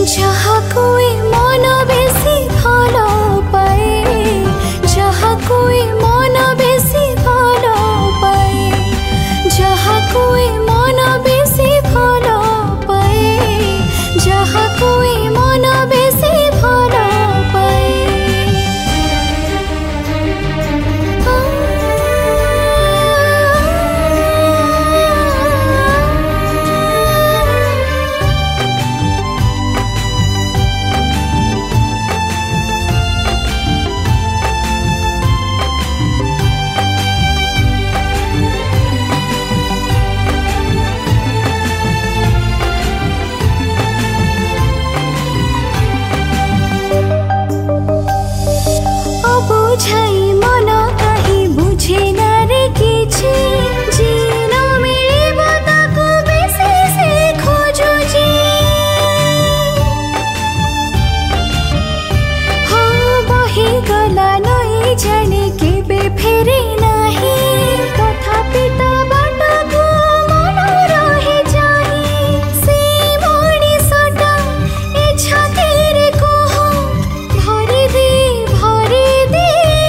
जहाँ कोई मन बेसी भल पाए, जहाँ कोई मन बेसी भल पाए, जहाँ कोई मन बेसी भल पाए, जहाँ कोई मन बेसी भल पाए। बुझाई मन कहीं बुझे न रे किछि, जीन मिलिब ताकु बेसी से खोजुछि। हो बही गला नई जाने केबे फेरे नाही, तथापि त बाटको मन रहे जाही। से मଣିଷଟା ए छातीरे कोह भरि दे भरि दे।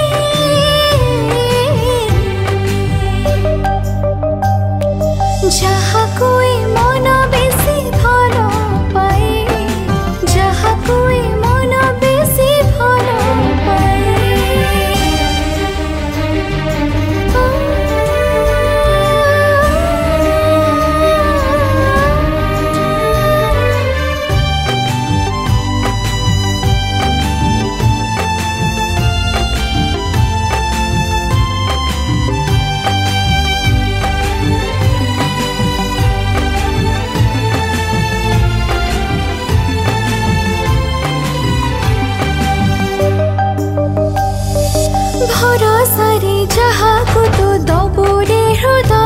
जहाँ कोई मन बेसी भल पाए, जहाँ कोई मन बेसी भल पाए। भरोसा रे जहाँ को तो दबोरे हृदय।